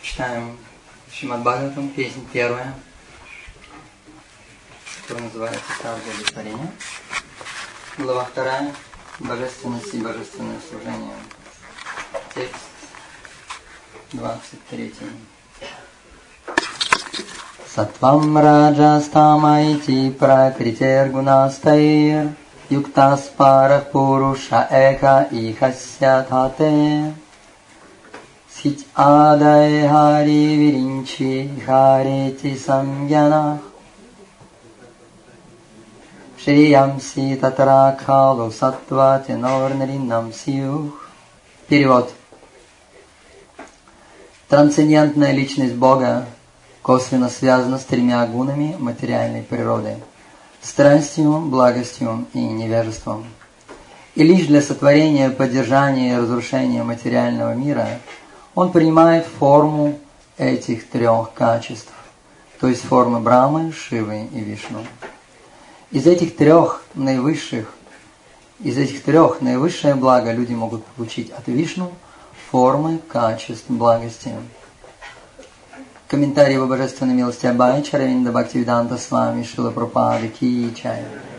Читаем Шримад Бхагаватам, песня первая, которая называется «Став благотворения». Глава вторая, Божественность и Божественное служение. Текст 23. Сатвам раджастамайти пракритер гунастаир юктас парах пуруша эка ихасya тате схит адай хари виринчи харити самьянах шриямси татракхалу саттвати норнаринам сиюх. Перевод. Трансцендентная личность Бога косвенно связана с тремя гунами материальной природы – страстью, благостью и невежеством. И лишь для сотворения, поддержания и разрушения материального мира он принимает форму этих трех качеств, то есть формы Брамы, Шивы и Вишну. Из этих трех наивысшее благо люди могут получить от Вишну формы качеств благости. Комментарий его божественной милости Абай Чаравинда Бхактивиданта Свами Шрила Прабхупады Ки Чай.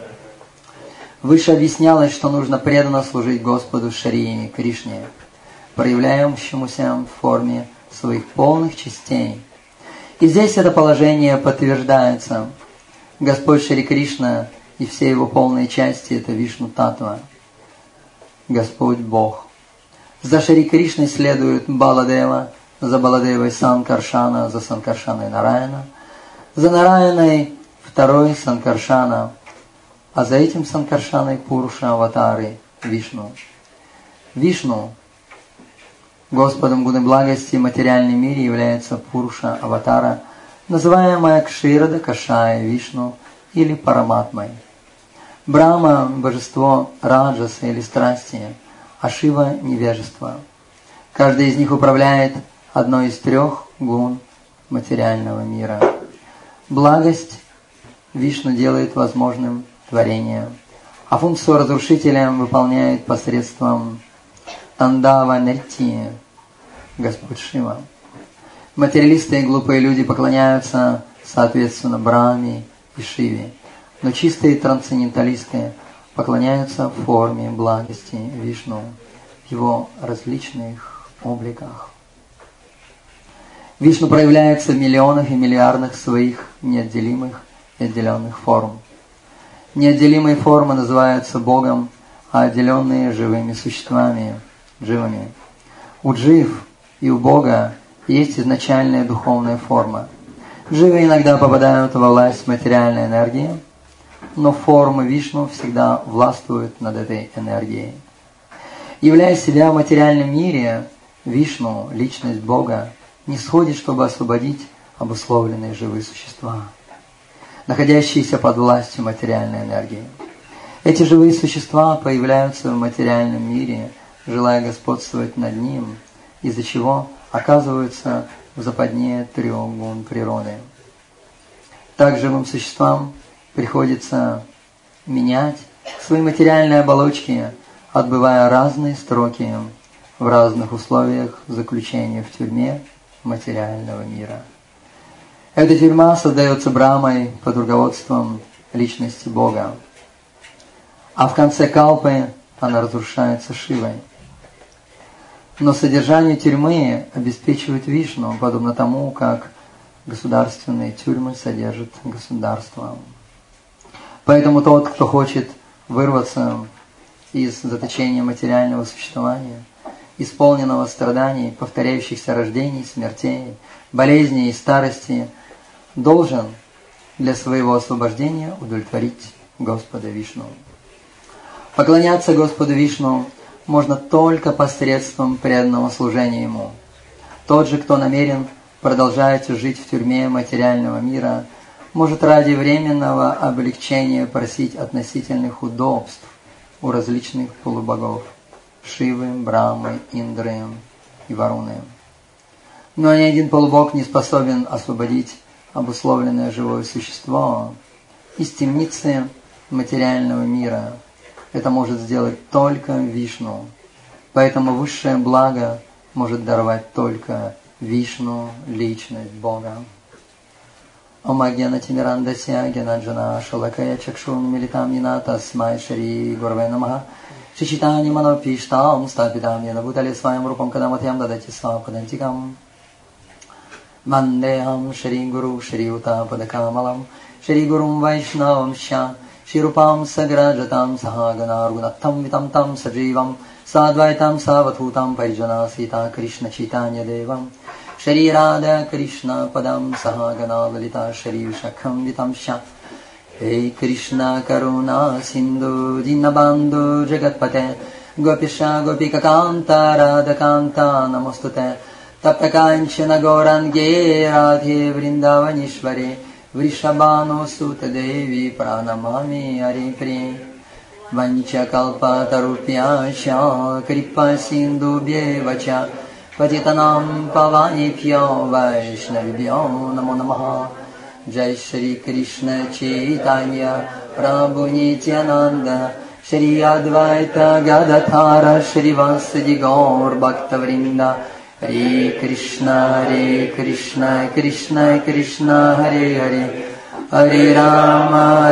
Выше объяснялось, что нужно преданно служить Господу Шри Кришне, проявляющемуся в форме своих полных частей. И здесь это положение подтверждается. Господь Шри Кришна и все его полные части – это Вишну Татва, Господь Бог. За Шри Кришной следует Баладева, за Баладевой Санкаршана, за Санкаршаной Нараяна, за Нараяной второй Санкаршана, а за этим Санкаршаной Пуруша Аватары Вишну. Вишну, Господом гуны благости в материальном мире, является Пуруша Аватара, называемая Кширада Кашая Вишну или Параматмой. Брахма – божество раджаса или страсти, а Шива – невежество. Каждый из них управляет одной из трех гун материального мира. Благость Вишну делает возможным творение, а функцию разрушителя выполняет посредством Тандава Нрити, Господь Шива. Материалисты и глупые люди поклоняются соответственно Брахме и Шиве, но чистые трансценденталисты поклоняются форме благости Вишну в его различных обликах. Вишну проявляется в миллионах и миллиардах своих неотделимых и отделенных форм. Неотделимые формы называются Богом, а отделенные живыми существами, дживами. У джив и у Бога есть изначальная духовная форма. Дживы иногда попадают во власть материальной энергии, но форма Вишну всегда властвует над этой энергией. Являя себя в материальном мире, Вишну, личность Бога, не сходит, чтобы освободить обусловленные живые существа, находящиеся под властью материальной энергии. Эти живые существа появляются в материальном мире, желая господствовать над ним, из-за чего оказываются в западне трех гун природы. Так живым существам приходится менять свои материальные оболочки, отбывая разные сроки в разных условиях заключения в тюрьме материального мира. Эта тюрьма создается Брамой под руководством личности Бога, а в конце калпы она разрушается Шивой. Но содержание тюрьмы обеспечивает Вишну, подобно тому, как государственные тюрьмы содержат государство. Поэтому тот, кто хочет вырваться из заточения материального существования, исполненного страданий, повторяющихся рождений, смертей, болезней и старости, должен для своего освобождения удовлетворить Господа Вишну. Поклоняться Господу Вишну можно только посредством преданного служения Ему. Тот же, кто намерен продолжать жить в тюрьме материального мира, может ради временного облегчения просить относительных удобств у различных полубогов Шивы, Брамы, Индры и Варуны. Но ни один полубог не способен освободить обусловленное живое существо из темницы материального мира. Это может сделать только Вишну. Поэтому высшее благо может даровать только Вишну – личность Бога. Ом Гьяна Тимирандасья Гьянаджана Шалакая Чакшун Милитам Нина Тасмай Шри Гурве Намаха Шичитани Манопиштам Стапитам Яна Бутали Сваям Рупам Кадаматьям Дадати Свам Кадантикам Мандехам Шри Гуру Шри Ута Падакамалам Шри Гурум Вайшнавам Ша Шри Рупам Саграджатам Сахагана Ргунатам Витам Там Садживам Садвайтам Саватхутам Париджана Сита Кришна Читанья Девам Шри Рада Кришна Падам Сахагана Лалита Шри Вишакхам Витам Ша Эй Кришна Каруна Синду Динабанду Джагатпате Гопиша Гопика Канта Рада Канта Намостуте Таптаканчана Горанге Радхе Вриндаванишваре Вришабану Сута Деви Пранамами Арипри Ванча Калпатарупьяша Крипа Синду Бевача Патитанам Паванипьо Вайшнавибьо Намо Намаха Джай Шри Кришна Чайтанья Прабху Нитьянанда Шри Адвайта Гададхара Шри Васади Гаур Бхактавринда Харе Кришна Кришна Кришна Харе Харе Харе Рама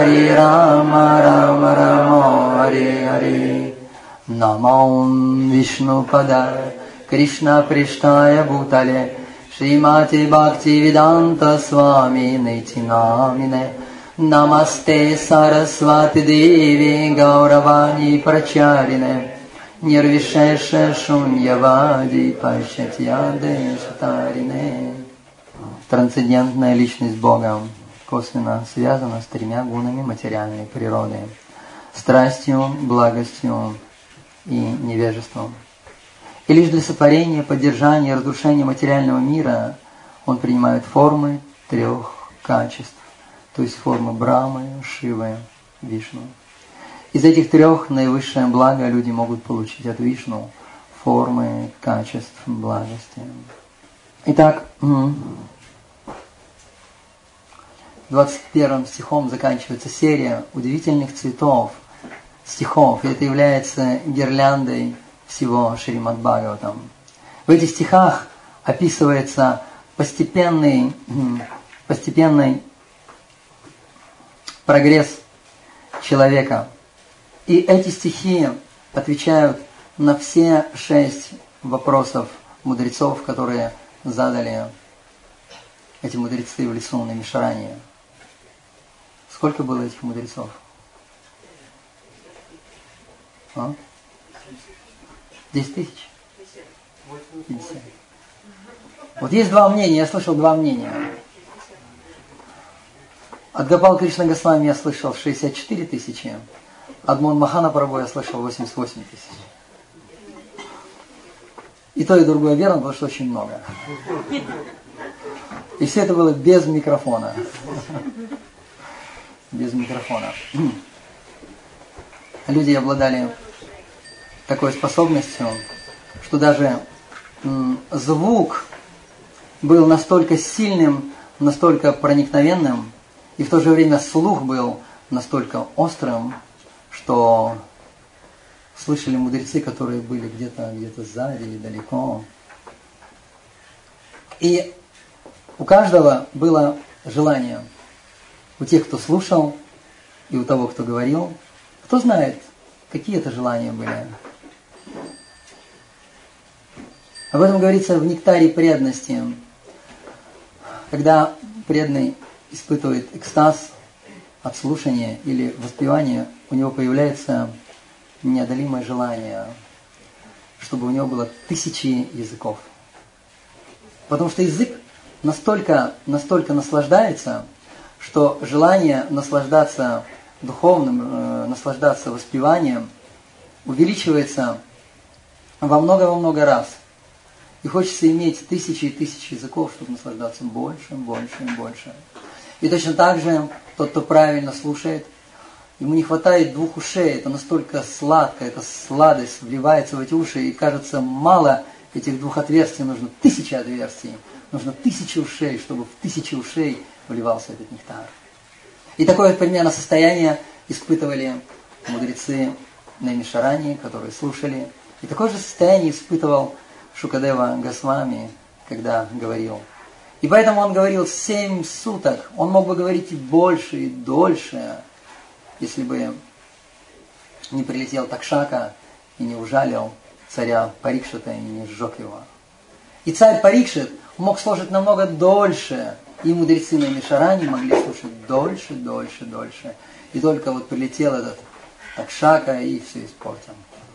Рама Рама Харе Харе Намам Вишну Пада Кришна Приштая Бхутале Шримати Бхакти Веданта Свами Нити Намине Намасте Сарасвати Деви Гауравани Прачарине Нирвишеша Шуньявади Пашатьяде Шатарине. Трансцендентная личность Бога косвенно связана с тремя гунами материальной природы: страстью, благостью и невежеством. И лишь для сотворения, поддержания и разрушения материального мира он принимает формы трех качеств, то есть формы Брамы, Шивы, Вишну. Из этих трех наивысшее благо люди могут получить от Вишну формы качеств благости. Итак, 21 стихом заканчивается серия удивительных цветов, стихов, и это является гирляндой всего Шримад Бхагаватам. В этих стихах описывается постепенный прогресс человека. И эти стихи отвечают на все 6 вопросов мудрецов, которые задали эти мудрецы в лесу на Мишаране. Сколько было этих мудрецов? 10 тысяч? 50. Вот есть два мнения, я слышал два мнения. От Гопал Кришна Госвами я слышал 64 тысячи, от Мон Махана Прабху я слышал 88 тысяч. И то, и другое верно, потому что очень много. И все это было без микрофона. Без микрофона. Люди обладали такой способностью, что даже звук был настолько сильным, настолько проникновенным, и в то же время слух был настолько острым, что слышали мудрецы, которые были где-то сзади или далеко. И у каждого было желание. У тех, кто слушал, и у того, кто говорил. Кто знает, какие это желания были. Об этом говорится в нектаре преданности. Когда преданный испытывает экстаз от слушания или воспевания, у него появляется неодолимое желание, чтобы у него было 1000 языков. Потому что язык настолько наслаждается, что желание наслаждаться духовным, наслаждаться воспеванием увеличивается во много раз. И хочется иметь 1000 и 1000 языков, чтобы наслаждаться больше. И точно так же тот, кто правильно слушает, ему не хватает 2 ушей. Это настолько сладко, эта сладость вливается в эти уши, и кажется, мало этих 2 отверстий, нужно 1000 отверстий. Нужно 1000 ушей, чтобы в 1000 ушей вливался этот нектар. И такое примерно состояние испытывали мудрецы на Мишаране, которые слушали. И такое же состояние испытывал Шукадева Госвами, когда говорил. И поэтому он говорил 7 суток. Он мог бы говорить и больше, и дольше, если бы не прилетел Такшака и не ужалил царя Парикшита и не сжег его. И царь Парикшит мог слушать намного дольше, и мудрецы на Мишаране могли слушать дольше. И только вот прилетел этот Такшака и все испортил.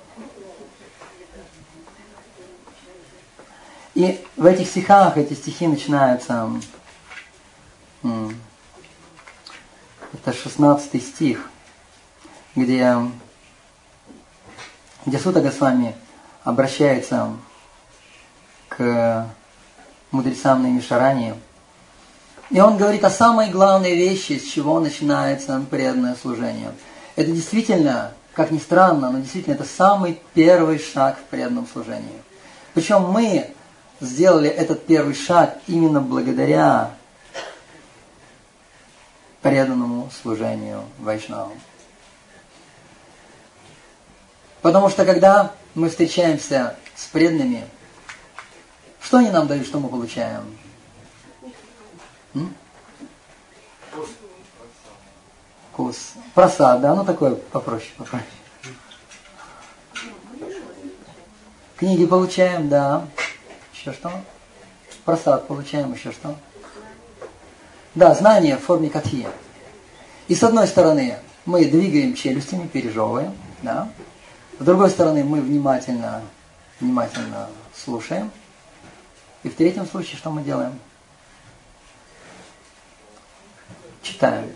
И в этих стихах, эти стихи начинаются, это 16 стих, где Сута Госвами обращается к мудрецам на Мишаране. И он говорит о самой главной вещи, с чего начинается преданное служение. Это действительно, как ни странно, но действительно это самый первый шаг в преданном служении. Причем мы сделали этот первый шаг именно благодаря преданному служению Вайшнавам. Потому что когда мы встречаемся с преданными, что они нам дают, что мы получаем? Вкус. Просад, да, ну такое попроще. Книги получаем, да. Еще что? Просад получаем, еще что? Да, знания в форме катхи. И с одной стороны мы двигаем челюстями, пережевываем, да. С другой стороны мы внимательно слушаем. И в третьем случае что мы делаем? Читаем.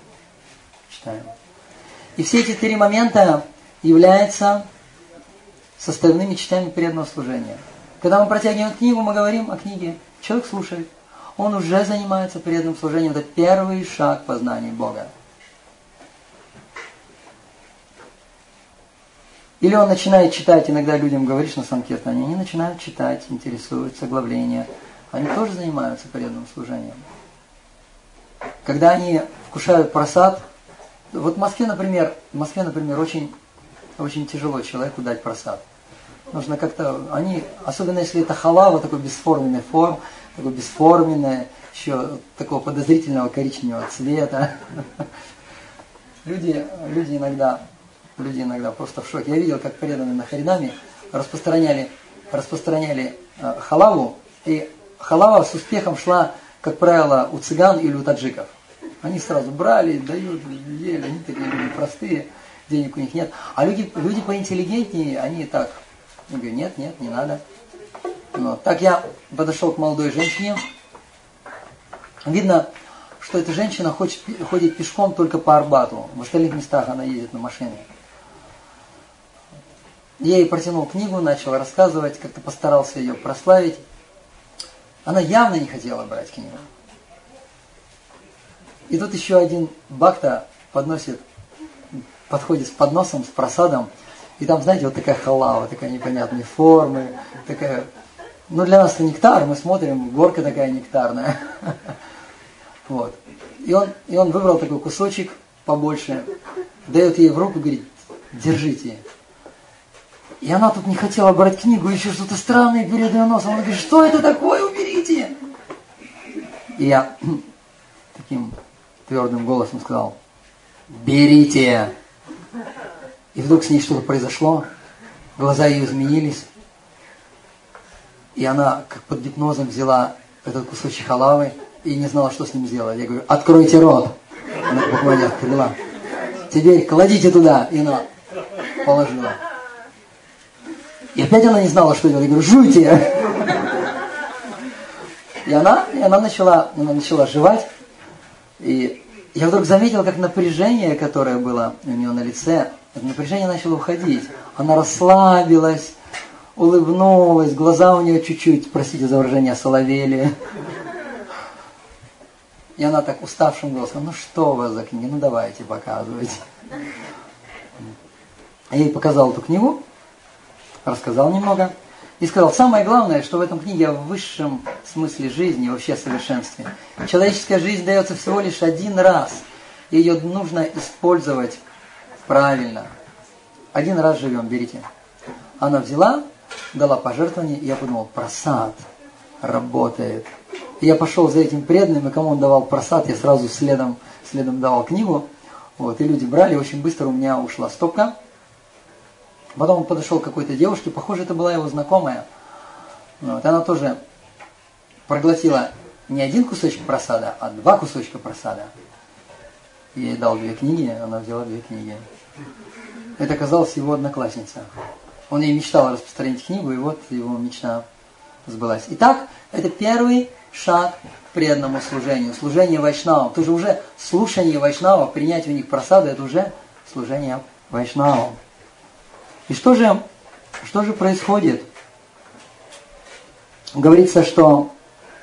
И все эти 3 момента являются составными частями преданного служения. Когда мы протягиваем книгу, мы говорим о книге. Человек слушает. Он уже занимается преданным служением. Это первый шаг познания Бога. Или он начинает читать, иногда людям говоришь на санкиртане, они начинают читать, интересуются, оглавления. Они тоже занимаются преданным служением. Когда они вкушают прасад, вот в Москве, например, очень, очень тяжело человеку дать прасад. Нужно как-то, особенно если это халава, такой бесформенный такой бесформенный, еще такого подозрительного коричневого цвета. Люди иногда просто в шоке. Я видел, как преданные на Харинаме распространяли халаву, и халава с успехом шла, как правило, у цыган или у таджиков. Они сразу брали, дают, ели, они такие люди простые, денег у них нет. А люди поинтеллигентнее, они так, я говорю, нет, не надо. Но так я подошел к молодой женщине, видно, что эта женщина ходит пешком только по Арбату, в остальных местах она ездит на машине. Я ей протянул книгу, начал рассказывать, как-то постарался ее прославить. Она явно не хотела брать книгу. И тут еще один бхакта подходит с подносом, с просадом, и там, знаете, вот такая халава, такая непонятной формы, такая, для нас это нектар, мы смотрим, горка такая нектарная. Вот. И он выбрал такой кусочек побольше, дает ей в руку, говорит, держите. И она тут не хотела брать книгу, еще что-то странное перед ее носом. Она говорит, что это такое, уберите! И я таким твердым голосом сказал, берите! И вдруг с ней что-то произошло, глаза ее изменились, и она как под гипнозом взяла этот кусочек халавы и не знала, что с ним сделать. Я говорю, откройте рот! Она буквально открыла. Теперь кладите туда, и она положила. И опять она не знала, что делать. Я говорю, жуйте! И она начала жевать. И я вдруг заметил, как напряжение, которое было у нее на лице, это напряжение начало уходить. Она расслабилась, улыбнулась, глаза у нее чуть-чуть, простите за выражение, соловели. И она так уставшим голосом, ну что у вас за книги, давайте, показывайте. Я ей показал эту книгу, рассказал немного и сказал, самое главное, что в этом книге в высшем смысле жизни, вообще совершенстве. Человеческая жизнь дается всего лишь один раз, и ее нужно использовать правильно. Один раз живем, берите. Она взяла, дала пожертвование, и я подумал, прасад. работает. И я пошел за этим преданным, и кому он давал просад, я сразу следом давал книгу. Вот, и люди брали, очень быстро у меня ушла стопка. Потом он подошел к какой-то девушке, похоже, это была его знакомая. Вот, она тоже проглотила не один кусочек просада, а 2 кусочка просада. Я ей дал 2 книги, она взяла 2 книги. Это оказалась его одноклассница. Он ей мечтал распространить книгу, и вот его мечта сбылась. Итак, это первый шаг к преданному служению. Служение вайшнавам. Это же уже слушание вайшнавов, принятие у них просады, это уже служение вайшнавам. И что же происходит? Говорится, что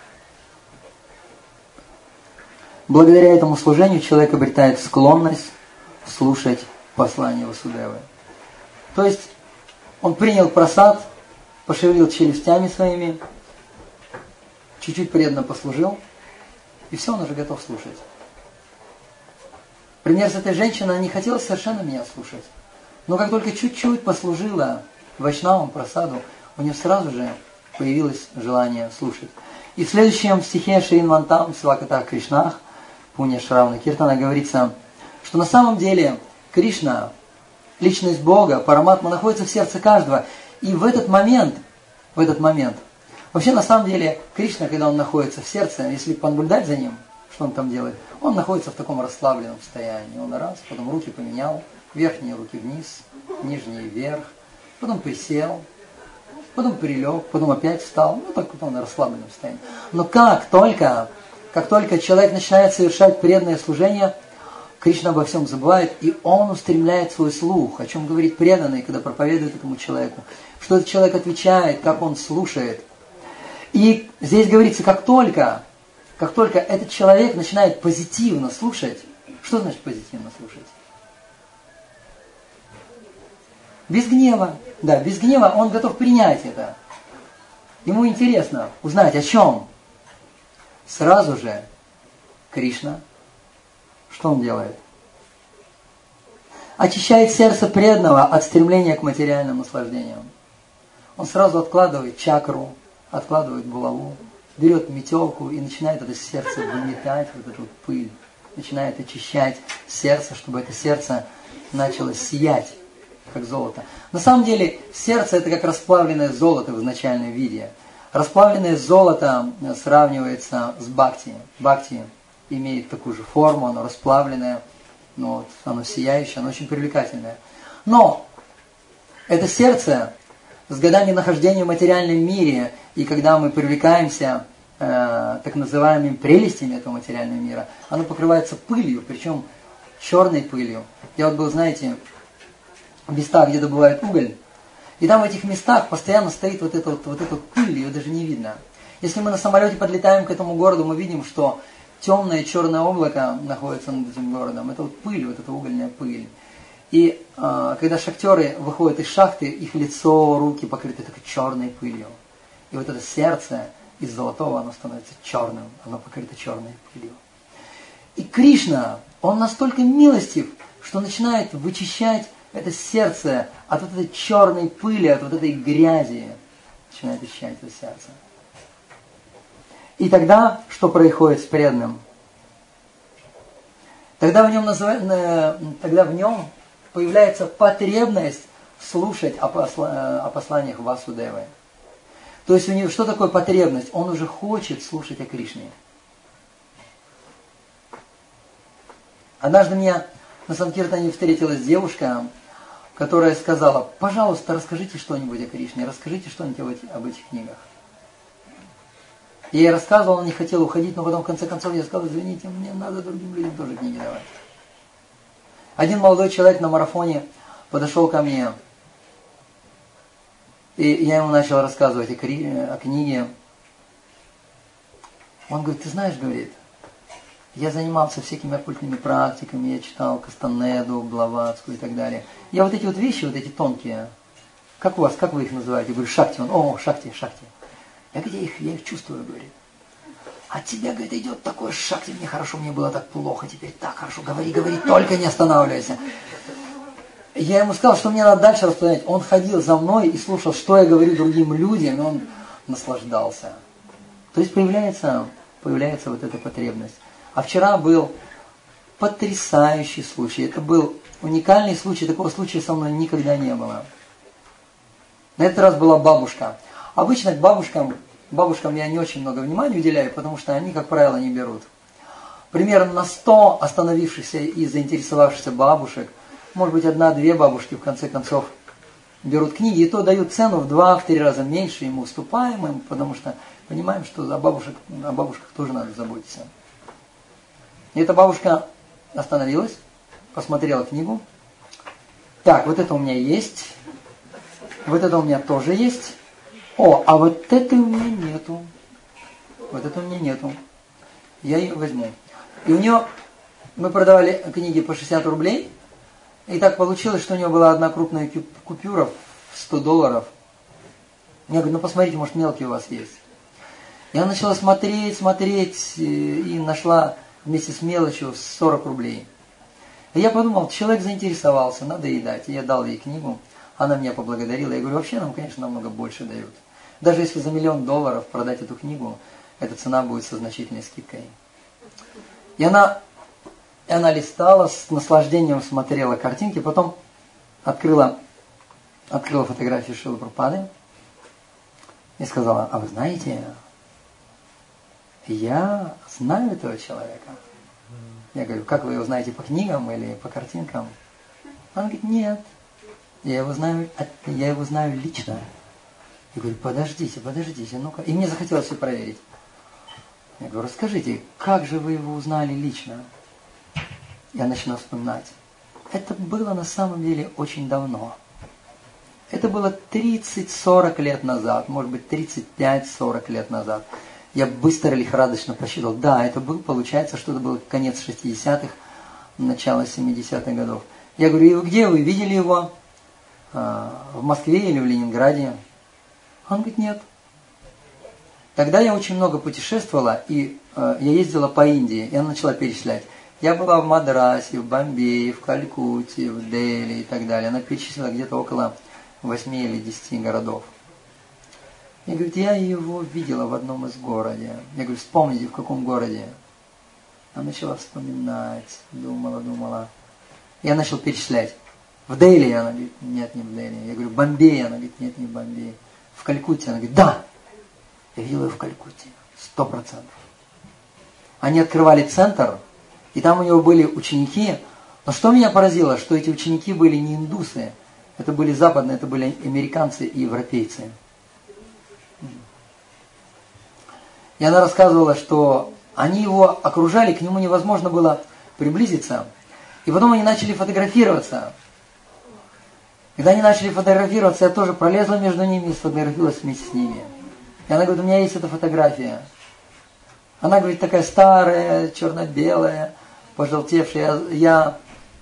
благодаря этому служению человек обретает склонность слушать послание Васудевы. То есть он принял просад, пошевелил челюстями своими, чуть-чуть преданно послужил, и все, он уже готов слушать. Пример с этой женщиной, она не хотела совершенно меня слушать. Но как только чуть-чуть послужила вайшнавам просаду, у нее сразу же появилось желание слушать. И в следующем стихе Шрин Вантам Сваката Кришнах, Пуня Шравна Киртана, говорится, что на самом деле Кришна, личность Бога, Параматма, находится в сердце каждого. И в этот момент, вообще на самом деле Кришна, когда он находится в сердце, если понаблюдать за ним, что он там делает, он находится в таком расслабленном состоянии. Он раз, потом руки поменял, верхние руки вниз, нижние вверх, потом присел, потом прилег, потом опять встал, ну так вот он на расслабленном состоянии. Но как только человек начинает совершать преданное служение, Кришна обо всем забывает, и он устремляет свой слух, о чем говорит преданный, когда проповедует этому человеку, что этот человек отвечает, как он слушает. И здесь говорится, как только этот человек начинает позитивно слушать, что значит позитивно слушать? Без гнева. Да, без гнева он готов принять это. Ему интересно узнать, о чем. Сразу же Кришна, что он делает? Очищает сердце преданного от стремления к материальным наслаждениям. Он сразу откладывает чакру, откладывает булаву, берет метелку и начинает это сердце выметать, вот эту вот пыль. Начинает очищать сердце, чтобы это сердце начало сиять, как золото. На самом деле, сердце это как расплавленное золото в изначальном виде. Расплавленное золото сравнивается с бхакти. Бхакти имеет такую же форму, оно расплавленное, но вот оно сияющее, оно очень привлекательное. Но это сердце с годами нахождения в материальном мире, и когда мы привлекаемся так называемыми прелестями этого материального мира, оно покрывается пылью, причем черной пылью. Я вот был, знаете, в местах, где добывают уголь, и там в этих местах постоянно стоит вот эта пыль, ее даже не видно. Если мы на самолете подлетаем к этому городу, мы видим, что темное черное облако находится над этим городом. Это вот пыль, вот эта угольная пыль. И когда шахтеры выходят из шахты, их лицо, руки покрыты такой черной пылью. И вот это сердце из золотого, оно становится черным, оно покрыто черной пылью. И Кришна, он настолько милостив, что начинает вычищать это сердце от вот этой черной пыли, от вот этой грязи. Начинает очищать это сердце. И тогда, что происходит с преданным? Тогда в нем появляется потребность слушать о посланиях Васудевы. То есть у него что такое потребность? Он уже хочет слушать о Кришне. Однажды меня на Санкиртане встретилась девушка, которая сказала: пожалуйста, расскажите что-нибудь о Кришне, расскажите что-нибудь об этих книгах. Я ей рассказывал, она не хотела уходить, но потом в конце концов я сказал: извините, мне надо другим людям тоже книги давать. Один молодой человек на марафоне подошел ко мне, и я ему начал рассказывать о книге. Он говорит: ты знаешь, говорит, я занимался всякими оккультными практиками, я читал Кастанеду, Блаватскую и так далее. Я вот эти вот вещи, вот эти тонкие, как у вас, как вы их называете? Я говорю: шакти. Он: шакти. Я их чувствую, говорит. А тебя, говорит, идет такое шакти, мне хорошо, мне было так плохо, теперь так хорошо, говори, только не останавливайся. Я ему сказал, что мне надо дальше распространять. Он ходил за мной и слушал, что я говорю другим людям, и он наслаждался. То есть появляется вот эта потребность. А вчера был потрясающий случай. Это был уникальный случай. Такого случая со мной никогда не было. На этот раз была бабушка. Обычно к бабушкам я не очень много внимания уделяю, потому что они, как правило, не берут. Примерно на 100 остановившихся и заинтересовавшихся бабушек, может быть, 1-2 бабушки в конце концов берут книги, и то дают цену в 2-3 раза меньше, и мы уступаем им, потому что понимаем, что о бабушках тоже надо заботиться. И эта бабушка остановилась, посмотрела книгу. Так, вот это у меня есть. Вот это у меня тоже есть. О, а вот это у меня нету. Вот это у меня нету. Я ее возьму. И у нее, мы продавали книги по 60 рублей. И так получилось, что у нее была одна крупная купюра в $100. Я говорю, ну посмотрите, может мелкие у вас есть. Я начала смотреть, и нашла вместе с мелочью 40 рублей. И я подумал, человек заинтересовался, надо ей дать. И я дал ей книгу, она меня поблагодарила. Я говорю, вообще нам, конечно, намного больше дают. Даже если за $1 миллион продать эту книгу, эта цена будет со значительной скидкой. И она листала, с наслаждением смотрела картинки, потом открыла фотографию Шрилы Прабхупады и сказала, а вы знаете, я знаю этого человека. Я говорю, как вы его знаете, по книгам или по картинкам? Она говорит, нет, я его знаю лично. Я говорю, подождите, ну-ка. И мне захотелось все проверить. Я говорю, расскажите, как же вы его узнали лично? Я начинаю вспоминать. Это было на самом деле очень давно. Это было 30-40 лет назад, может быть 35-40 лет назад. Я быстро лихорадочно посчитал. Да, это был, получается, что это был конец 60-х, начало 70-х годов. Я говорю, где вы видели его? В Москве или в Ленинграде? Он говорит, нет. Тогда я очень много путешествовала, и я ездила по Индии, и она начала перечислять. Я была в Мадрасе, в Бомбее, в Калькутте, в Дели и так далее. Она перечислила где-то около 8 или 10 городов. И говорит, я его видела в одном из городов. Я говорю, вспомните, в каком городе? Она начала вспоминать, думала. Я начал перечислять. В Дели? Она говорит, нет, не в Дели. Я говорю, Бомбей? Она говорит, нет, не в Бомбее. В Калькутте? Она говорит, да, я видела ее в Калькутте, 100%. Они открывали центр, и там у него были ученики. Но что меня поразило, что эти ученики были не индусы, это были западные, это были американцы и европейцы. И она рассказывала, что они его окружали, к нему невозможно было приблизиться. И потом они начали фотографироваться. Когда они начали фотографироваться, я тоже пролезла между ними и сфотографировалась вместе с ними. И она говорит, у меня есть эта фотография. Она, говорит, такая старая, черно-белая, пожелтевшая. Я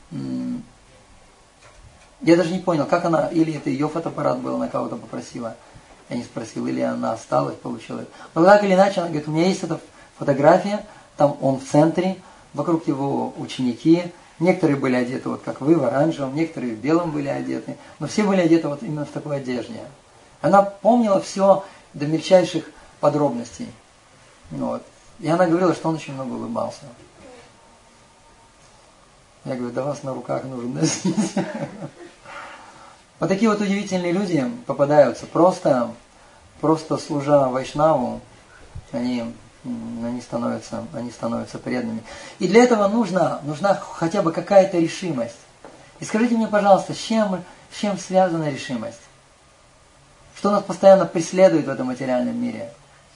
даже не понял, как она, или это ее фотоаппарат был, она кого-то попросила. Я не спросил, или она осталась, получила. Но так или иначе, она говорит, у меня есть эта фотография, там он в центре, вокруг его ученики. Некоторые были одеты, вот как вы, в оранжевом, некоторые в белом были одеты. Но все были одеты вот именно в такой одежде. Она помнила все до мельчайших подробностей. Вот. И она говорила, что он очень много улыбался. Я говорю, да вас на руках нужно носить. Вот такие вот удивительные люди попадаются. Просто служа Вайшнаву, они становятся преданными. И для этого нужна хотя бы какая-то решимость. И скажите мне, пожалуйста, с чем связана решимость? Что нас постоянно преследует в этом материальном мире?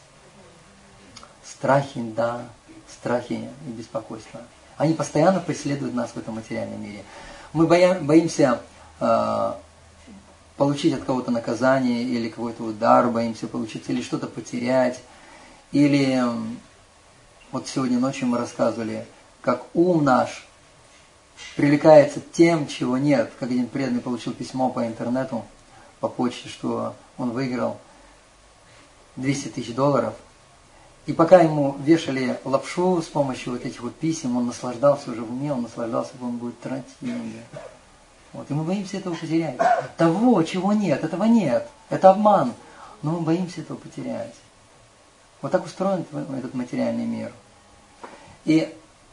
Страхи, да, страхи и беспокойство. Они постоянно преследуют нас в этом материальном мире. Мы боимся получить от кого-то наказание, или какой-то удар боимся получить, или что-то потерять. Или вот сегодня ночью мы рассказывали, как ум наш привлекается тем, чего нет. Как один преданный получил письмо по интернету, по почте, что он выиграл $200 000. И пока ему вешали лапшу с помощью вот этих вот писем, он наслаждался уже в уме, он наслаждался, как он будет тратить деньги. Вот. И мы боимся этого потерять. Того, чего нет, этого нет. Это обман. Но мы боимся этого потерять. Вот так устроен этот материальный мир. И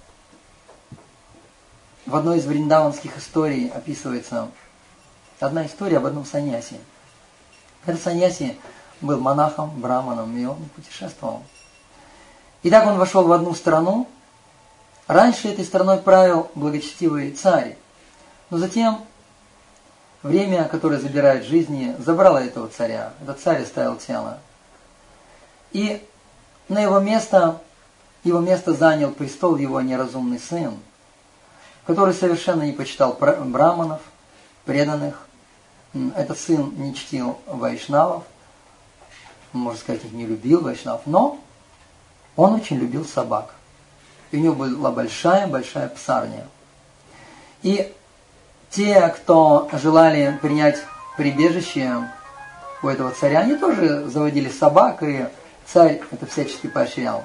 в одной из вриндаванских историй описывается одна история об одном саньяси. Этот саньяси был монахом, браманом, и он путешествовал. И так он вошел в одну страну. Раньше этой страной правил благочестивый царь. Но затем время, которое забирает жизни, забрало этого царя. Этот царь оставил тело. И на его место занял престол его неразумный сын, который совершенно не почитал браманов, преданных. Этот сын не чтил вайшнавов, можно сказать, их не любил вайшнавов, но он очень любил собак. И у него была большая-большая псарня. И те, кто желали принять прибежище у этого царя, они тоже заводили собак, и царь это всячески поощрял.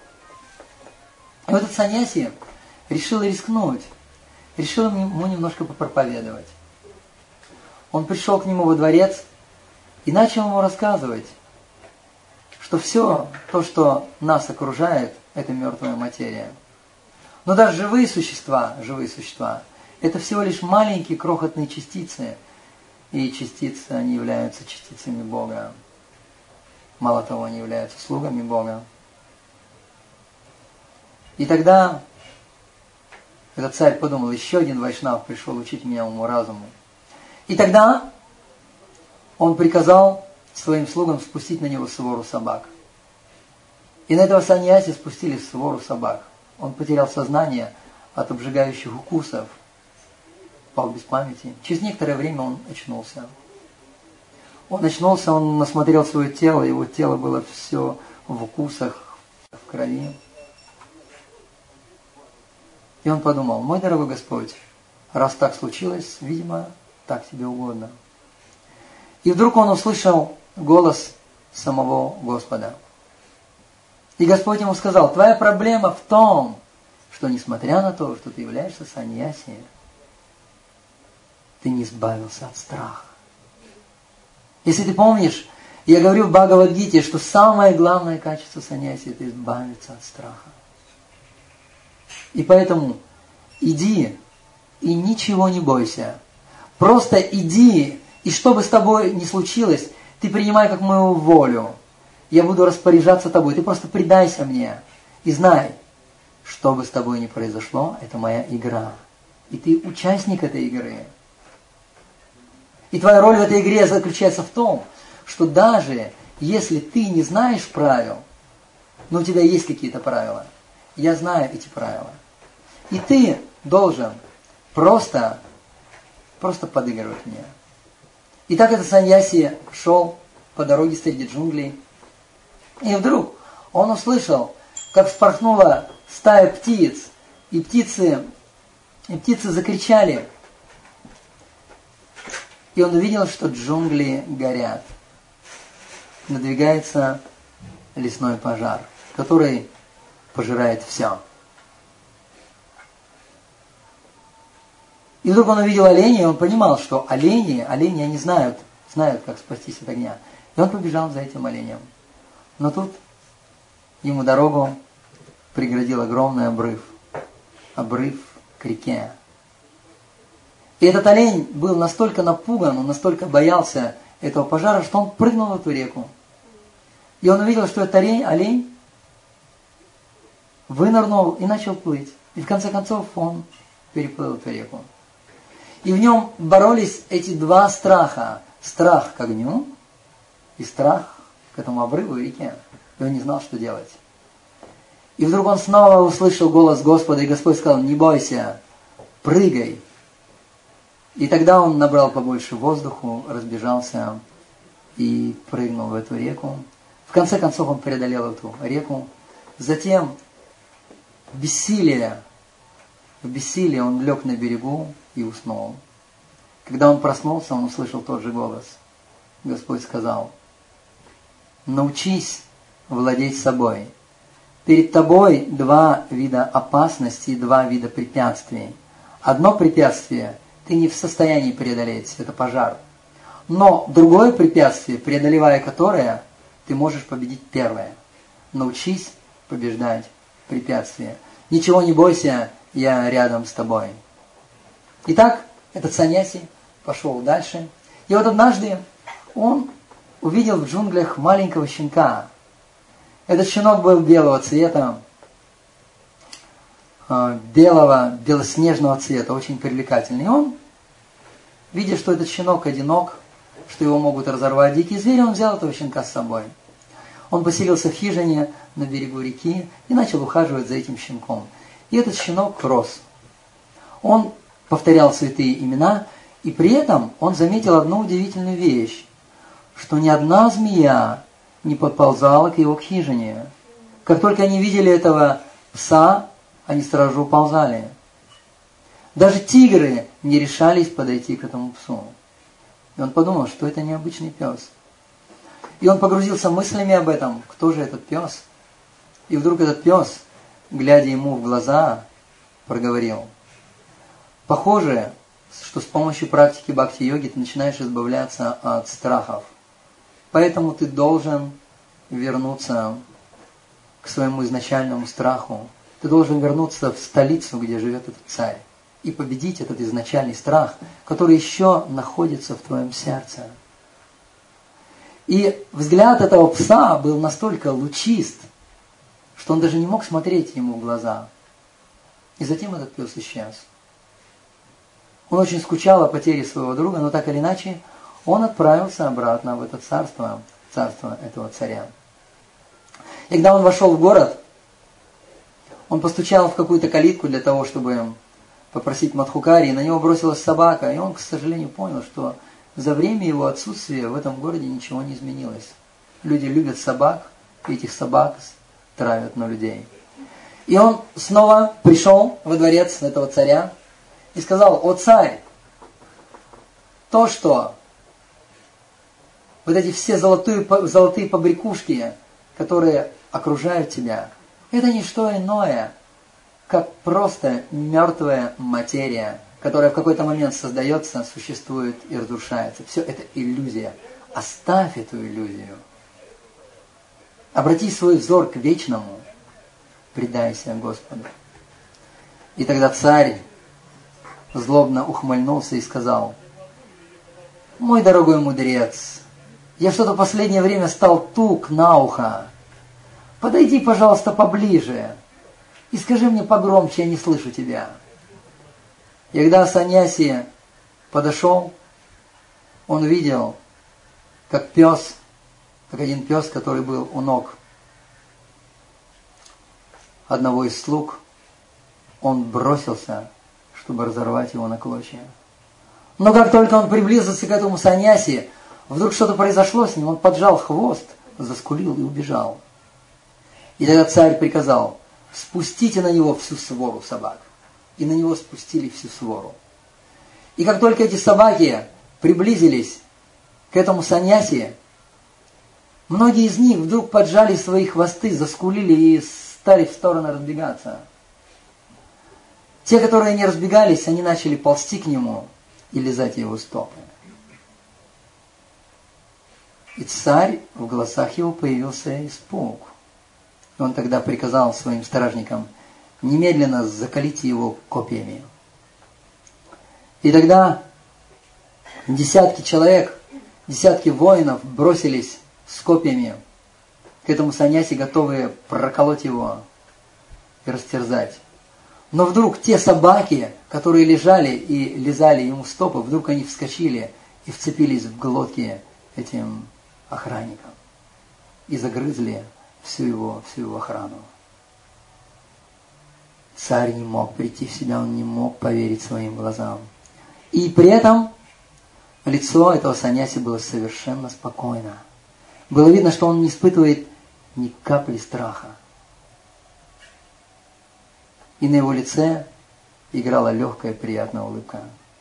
И вот этот саньяси решил рискнуть, решил ему немножко попроповедовать. Он пришел к нему во дворец и начал ему рассказывать, что все то, что нас окружает, это мертвая материя. Но даже живые существа, это всего лишь маленькие крохотные частицы. И частицы, они являются частицами Бога. Мало того, они являются слугами Бога. И тогда этот царь подумал, еще один вайшнав пришел учить меня уму-разуму. И тогда он приказал своим слугам спустить на него свору собак. И на этого саньяси спустили свору собак. Он потерял сознание от обжигающих укусов, пал без памяти. Через некоторое время он очнулся. Он осмотрел свое тело, его тело было все в укусах, в крови. И он подумал, мой дорогой Господь, раз так случилось, видимо, так тебе угодно. И вдруг он услышал голос самого Господа. И Господь ему сказал, твоя проблема в том, что несмотря на то, что ты являешься саньяси, ты не избавился от страха. Если ты помнишь, я говорил в Бхагавад-гите, что самое главное качество саньяси – это избавиться от страха. И поэтому иди и ничего не бойся. Просто иди, и что бы с тобой ни случилось, ты принимай как мою волю. Я буду распоряжаться тобой. Ты просто предайся мне. И знай, что бы с тобой ни произошло, это моя игра. И ты участник этой игры. И твоя роль в этой игре заключается в том, что даже если ты не знаешь правил, но у тебя есть какие-то правила, я знаю эти правила. И ты должен просто подыгрывать мне. И так этот саньяси шел по дороге среди джунглей. И вдруг он услышал, как вспорхнула стая птиц, и птицы закричали. И он увидел, что джунгли горят. Надвигается лесной пожар, который пожирает все. И вдруг он увидел оленей, и он понимал, что олени они знают, как спастись от огня. И он побежал за этим оленем. Но тут ему дорогу преградил огромный обрыв к реке. И этот олень был настолько напуган, он настолько боялся этого пожара, что он прыгнул в эту реку. И он увидел, что этот олень вынырнул и начал плыть. И в конце концов он переплыл эту реку. И в нем боролись эти два страха. Страх к огню и страх к этому обрыву и реке. И он не знал, что делать. И вдруг он снова услышал голос Господа, и Господь сказал, не бойся, прыгай. И тогда он набрал побольше воздуху, разбежался и прыгнул в эту реку. В конце концов он преодолел эту реку. Затем в бессилии он лег на берегу и уснул. Когда он проснулся, он услышал тот же голос. Господь сказал, научись владеть собой. Перед тобой два вида опасностей, два вида препятствий. Одно препятствие ты не в состоянии преодолеть, это пожар. Но другое препятствие, преодолевая которое, ты можешь победить первое. научись побеждать препятствия. Ничего не бойся, я рядом с тобой. Итак, этот саньяси пошел дальше. И вот однажды он увидел в джунглях маленького щенка. Этот щенок был белого цвета, белоснежного цвета, очень привлекательный. И он, видя, что этот щенок одинок, что его могут разорвать дикие звери, он взял этого щенка с собой. Он поселился в хижине на берегу реки и начал ухаживать за этим щенком. И этот щенок рос. Он повторял святые имена, и при этом он заметил одну удивительную вещь, что ни одна змея не подползала к его хижине. Как только они видели этого пса, они сразу же уползали. Даже тигры не решались подойти к этому псу. И он подумал, что это необычный пес. И он погрузился мыслями об этом, кто же этот пес. И вдруг этот пес, глядя ему в глаза, проговорил: похоже, что с помощью практики бхакти-йоги ты начинаешь избавляться от страхов. Поэтому ты должен вернуться к своему изначальному страху. Ты должен вернуться в столицу, где живет этот царь, и победить этот изначальный страх, который еще находится в твоем сердце. И взгляд этого пса был настолько лучист, что он даже не мог смотреть ему в глаза. И затем этот пес исчез. Он очень скучал о потере своего друга, но так или иначе он отправился обратно в это царство этого царя. И когда он вошел в город, он постучал в какую-то калитку для того, чтобы попросить Мадхукари, и на него бросилась собака, и он, к сожалению, понял, что за время его отсутствия в этом городе ничего не изменилось. Люди любят собак, и этих собак травят на людей. И он снова пришел во дворец этого царя и сказал: «О царь, то, что вот эти все золотые побрякушки, которые окружают тебя, это не что иное, как просто мертвая материя, которая в какой-то момент создается, существует и разрушается. Все это иллюзия. Оставь эту иллюзию. Обрати свой взор к вечному. Предайся Господу». И тогда царь злобно ухмыльнулся и сказал: «Мой дорогой мудрец, я что-то в последнее время стал тук на ухо. Подойди, пожалуйста, поближе и скажи мне погромче, я не слышу тебя». И когда саньяси подошел, он увидел, как один пес, который был у ног одного из слуг, он бросился, чтобы разорвать его на клочья. Но как только он приблизился к этому саньяси, вдруг что-то произошло с ним, он поджал хвост, заскулил и убежал. И тогда царь приказал: «Спустите на него всю свору собак». И на него спустили всю свору. И как только эти собаки приблизились к этому саньяси, многие из них вдруг поджали свои хвосты, заскулили и стали в стороны разбегаться. Те, которые не разбегались, они начали ползти к нему и лизать его стопы. И царь, в глазах его появился испуг. И он тогда приказал своим стражникам: немедленно заколите его копьями. И тогда десятки человек, десятки воинов бросились с копьями к этому саньяси, готовые проколоть его и растерзать. Но вдруг те собаки, которые лежали и лизали ему стопы, вдруг они вскочили и вцепились в глотки этим охранникам и загрызли всю его охрану. Царь не мог прийти в себя, он не мог поверить своим глазам. И при этом лицо этого саньяси было совершенно спокойно. Было видно, что он не испытывает ни капли страха. И на его лице играла легкая, приятная улыбка.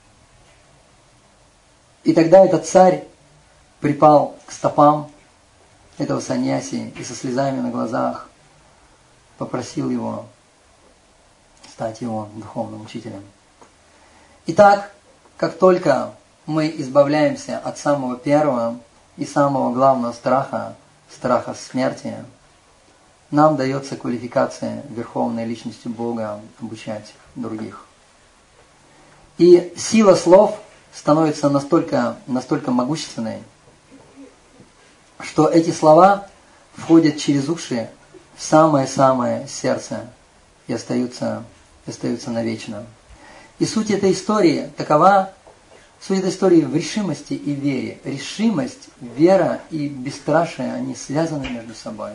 И тогда этот царь припал к стопам этого саньяси и со слезами на глазах попросил его стать его духовным учителем. Итак, как только мы избавляемся от самого первого и самого главного страха, страха смерти, нам дается квалификация Верховной Личности Бога обучать других. И сила слов становится настолько могущественной, что эти слова входят через уши в самое-самое сердце и остаются навечно. И суть этой истории такова, суть этой истории в решимости и вере. Решимость, вера и бесстрашие, они связаны между собой.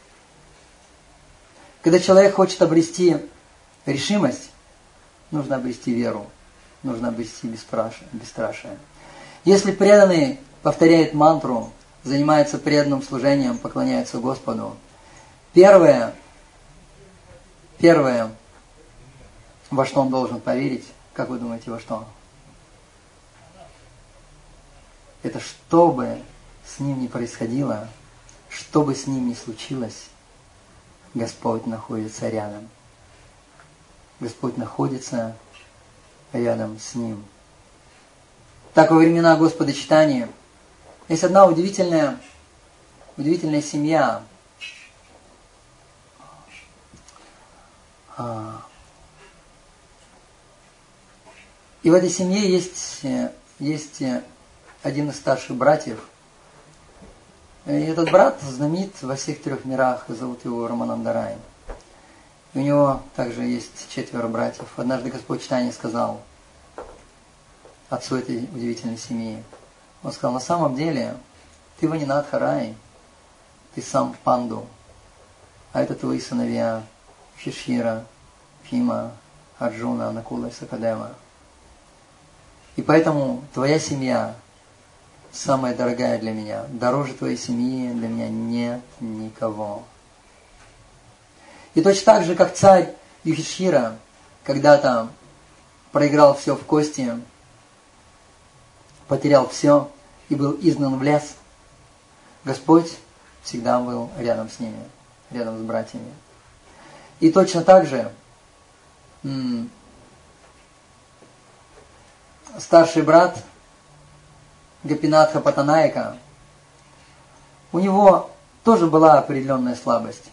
Когда человек хочет обрести решимость, нужно обрести веру, нужно обрести бесстрашие. Если преданный повторяет мантру, занимается преданным служением, поклоняется Господу, первое, во что он должен поверить, как вы думаете, во что? Это что бы с ним ни происходило, что бы с ним ни случилось, Господь находится рядом. Господь находится рядом с ним. Так во времена Господа читания есть одна удивительная семья. И в этой семье есть один из старших братьев. И этот брат знаменит во всех 3 мирах, зовут его Раманандарай. И у него также есть 4 братьев. Однажды Господь читания сказал отцу этой удивительной семьи. Он сказал: на самом деле ты Ванинатха Рай, ты сам Панду, а это твои сыновья Шишира, Фима, Арджуна, Накула и Сакадева. И поэтому твоя семья самая дорогая для меня. Дороже твоей семьи для меня нет никого. И точно так же, как царь Юдхишthira когда-то проиграл все в кости, потерял все и был изгнан в лес, Господь всегда был рядом с ними, рядом с братьями. И точно так же старший брат Гопинатха Паттанайка, у него тоже была определенная слабость.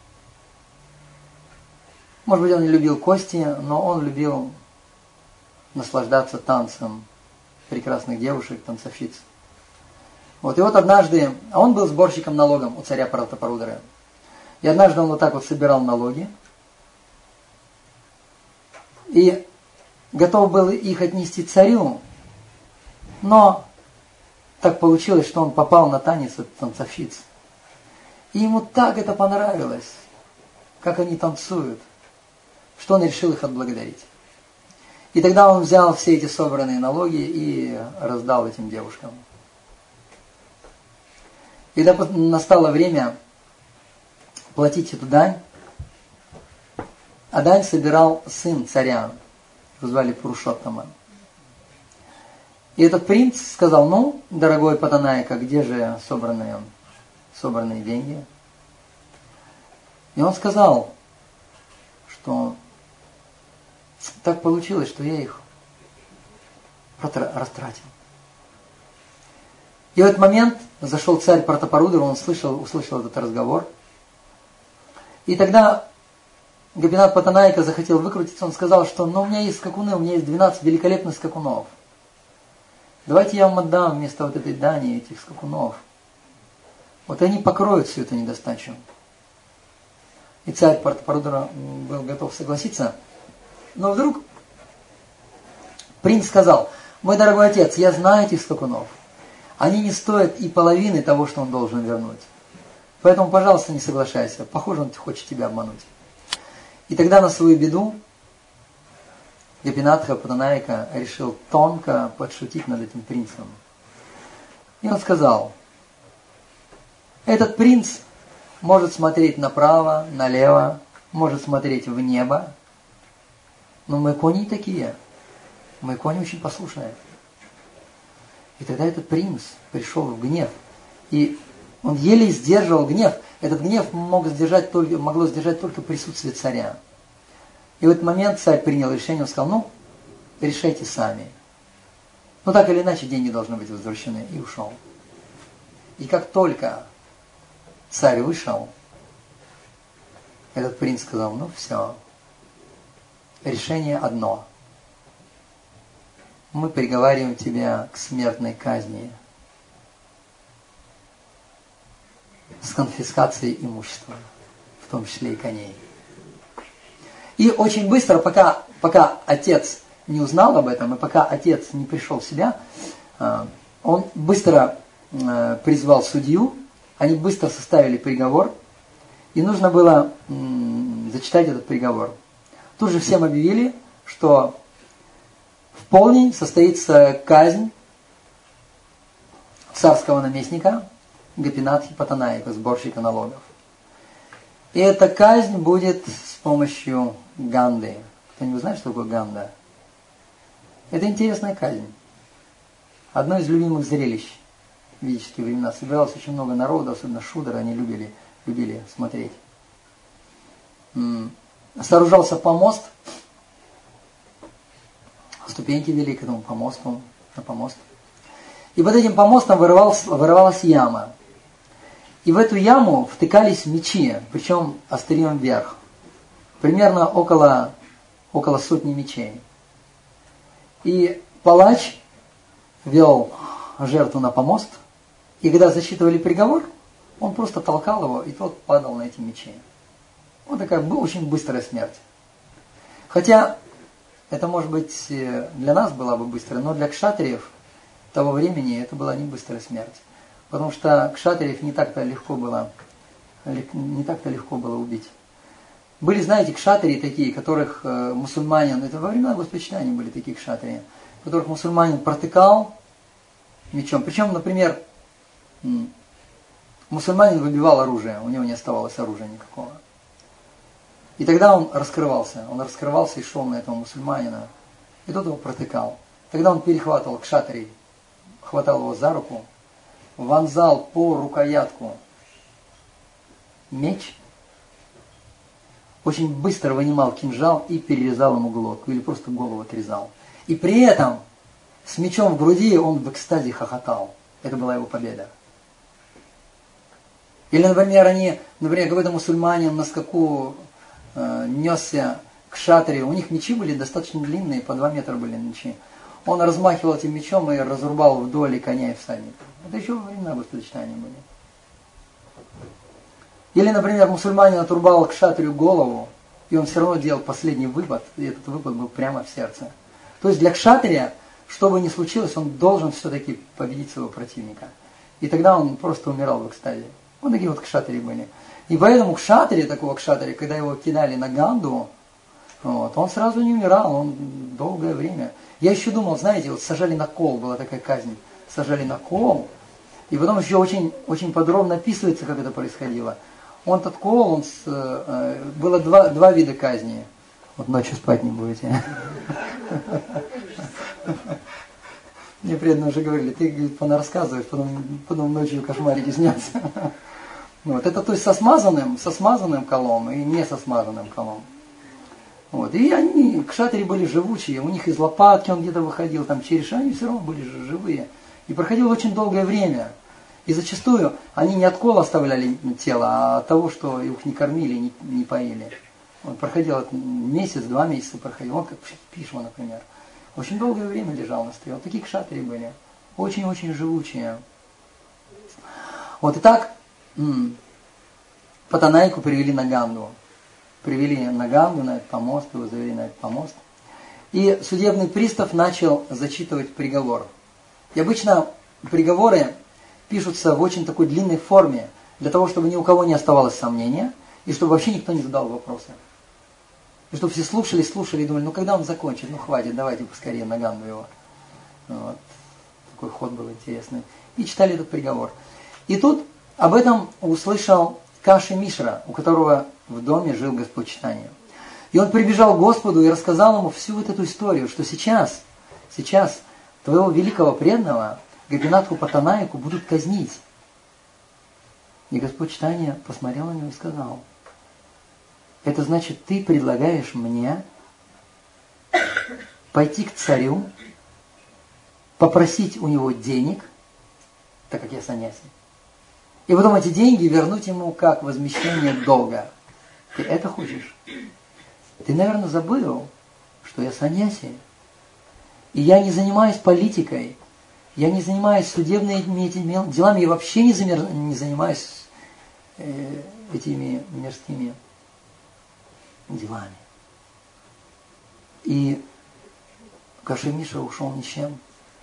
Может быть, он не любил кости, но он любил наслаждаться танцем прекрасных девушек, танцовщиц. И вот однажды, а он был сборщиком налогов у царя Пратапарудары. И однажды он вот так вот собирал налоги и готов был их отнести царю, но так получилось, что он попал на танец от танцовщиц. И ему так это понравилось, как они танцуют, что он решил их отблагодарить. И тогда он взял все эти собранные налоги и раздал этим девушкам. И когда настало время платить эту дань, а дань собирал сын царя, его звали Пурушоттама. И этот принц сказал: ну, дорогой Паттанайка, где же собранные деньги? И он сказал, что так получилось, что я их растратил. И в этот момент зашел царь Пратапарудара, он услышал этот разговор. И тогда Гопинат Паттанайка захотел выкрутиться, он сказал, что у меня есть скакуны, у меня есть 12 великолепных скакунов. Давайте я вам отдам вместо вот этой дани этих скакунов. Вот они покроют всю эту недостачу. И царь Пратапарудара был готов согласиться. Но вдруг принц сказал: мой дорогой отец, я знаю этих скакунов. Они не стоят и половины того, что он должен вернуть. Поэтому, пожалуйста, не соглашайся. Похоже, он хочет тебя обмануть. И тогда на свою беду Гопинатха Паттанайка решил тонко подшутить над этим принцем. И он сказал: этот принц может смотреть направо, налево, может смотреть в небо, но мы кони не такие. Мы кони очень послушные. И тогда этот принц пришел в гнев. И он еле сдерживал гнев. Этот гнев могло сдержать только присутствие царя. И в этот момент царь принял решение, он сказал: решайте сами. Но так или иначе деньги должны быть возвращены. И ушел. И как только царь вышел, Этот принц сказал: ну все, решение одно. Мы приговариваем тебя к смертной казни с конфискацией имущества, в том числе и коней. И очень быстро, пока отец не узнал об этом, и пока отец не пришел в себя, он быстро призвал судью, они быстро составили приговор, и нужно было зачитать этот приговор. Тут же всем объявили, что в полдень состоится казнь царского наместника Гопинатхи Паттанаика, сборщика налогов. И эта казнь будет с помощью ганды. Кто-нибудь знает, что такое ганда? Это интересная казнь. Одно из любимых зрелищ в ведические времена. Собиралось очень много народа, особенно шудры, они любили смотреть. Сооружался помост, ступеньки вели к этому помосту, на помост. И под этим помостом вырывалась яма. И в эту яму втыкались мечи, причем острием вверх. Примерно около 100 мечей. И палач вел жертву на помост, и когда зачитывали приговор, он просто толкал его, и тот падал на эти мечи. Вот такая очень быстрая смерть. Хотя это, может быть, для нас была бы быстрая, но для кшатриев того времени это была не быстрая смерть. Потому что кшатриев не так-то легко было убить. Были, знаете, кшатрии такие, которых мусульманин, это во времена Госпочитания были такие кшатрии, которых мусульманин протыкал мечом. Причем, например, мусульманин выбивал оружие, у него не оставалось оружия никакого. И тогда он раскрывался и шел на этого мусульманина, и тот его протыкал. Тогда он перехватывал кшатрий, хватал его за руку, вонзал по рукоятку меч, очень быстро вынимал кинжал и перерезал ему глотку, или просто голову отрезал. И при этом с мечом в груди он в экстазе хохотал. Это была его победа. Или, например, какой-то мусульманин на скаку несся к шатре, у них мечи были достаточно длинные, по 2 метра были мечи. Он размахивал этим мечом и разрубал вдоль коня и всадника. Это еще во времена Госпочитания были. Или, например, мусульманин отрубал к шатрю голову, и он все равно делал последний выпад, и этот выпад был прямо в сердце. То есть для кшатрия, что бы ни случилось, он должен все-таки победить своего противника. И тогда он просто умирал в экстазе. Вот такие вот кшатрии были. И поэтому такого кшатрия, когда его кидали на ганду, он сразу не умирал, он долгое время. Я еще думал, знаете, вот сажали на кол, была такая казнь, сажали на кол, и потом еще очень, очень подробно описывается, как это происходило. Этот кол, было два вида казни. Вот ночью спать не будете. Мне преданно уже говорили, ты понарассказываешь, потом ночью кошмарики снятся. Это то есть со смазанным колом и не со смазанным колом. И кшатри были живучие, у них из лопатки он где-то выходил, там череши, они все равно были живые. И проходило очень долгое время. И зачастую они не от кола оставляли тело, а от того, что их не кормили, не поили. Проходил месяц, 2 месяца проходил. Он как Пишма, например. Очень долгое время лежал на столе. Такие кшатри были. Очень-очень живучие. И так Паттанайку привели на ганду. Привели на ганду, на этот помост, его завели на этот помост. И судебный пристав начал зачитывать приговор. И обычно приговоры пишутся в очень такой длинной форме, для того, чтобы ни у кого не оставалось сомнения, и чтобы вообще никто не задал вопросы. И чтобы все слушали и думали, когда он закончит, хватит, давайте поскорее на ганду его. Такой ход был интересный. И читали этот приговор. И тут об этом услышал Каши Мишра, у которого в доме жил Госпочитание. И он прибежал к Господу и рассказал ему всю эту историю, что сейчас твоего великого преданного Гопинатху Паттанайку будут казнить. И Госпочитание посмотрел на него и сказал: это значит, ты предлагаешь мне пойти к царю, попросить у него денег, так как я саньяси, и потом эти деньги вернуть ему как возмещение долга. Ты это хочешь? Ты, наверное, забыл, что я саньяси. И я не занимаюсь политикой. Я не занимаюсь судебными этими делами. Я вообще не занимаюсь этими мирскими делами. И Каши Миша ушел ни с чем.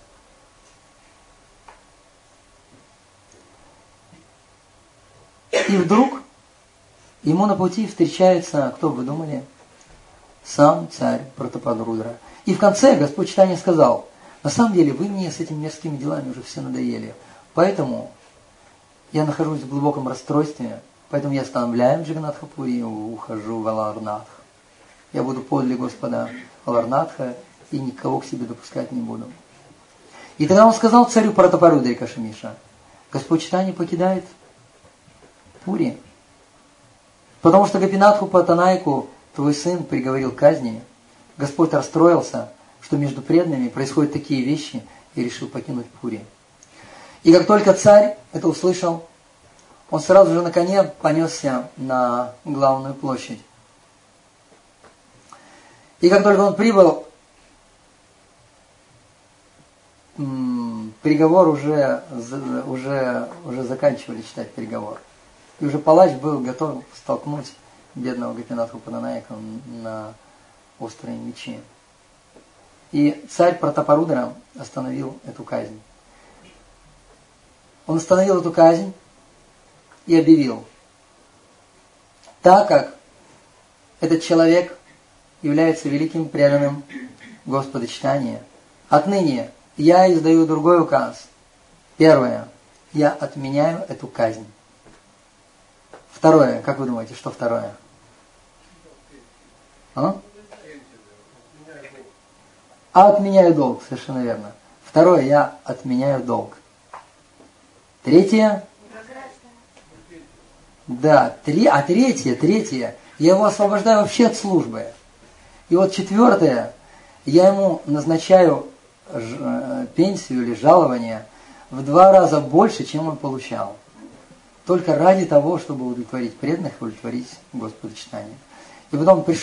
И вдруг ему на пути встречается, кто бы вы думали, сам царь Пратападрудра. И в конце Господь Чайтанья сказал: на самом деле вы мне с этими мирскими делами уже все надоели. Поэтому я нахожусь в глубоком расстройстве, поэтому я оставляю Джаганнатха-пури и ухожу в Аларнатх. Я буду подле Господа Аларнатха и никого к себе допускать не буду. И тогда он сказал царю Пратапарудре Каши Миша: Господь Чайтанья покидает Пури, потому что Гопинатху Паттанайку твой сын приговорил к казни. Господь расстроился, что между преданными происходят такие вещи, и решил покинуть Пури. И как только царь это услышал, он сразу же на коне понесся на главную площадь. И как только он прибыл, приговор уже заканчивали читать приговор. И уже палач был готов столкнуть бедного Гопинатху Паттанайка на острые мечи. И царь Пратапарудра остановил эту казнь. Он остановил эту казнь и объявил: так как этот человек является великим преданным Господа Чайтаньи, отныне я издаю другой указ. Первое. Я отменяю эту казнь. Второе. Как вы думаете, что второе? Отменяю долг, совершенно верно. Второе, я отменяю долг. Третье. Да, третье, я его освобождаю вообще от службы. И вот четвертое, я ему назначаю пенсию или жалование в 2 раза больше, чем он получал. Только ради того, чтобы удовлетворить преданных, удовлетворить Господа Чайтаньи. И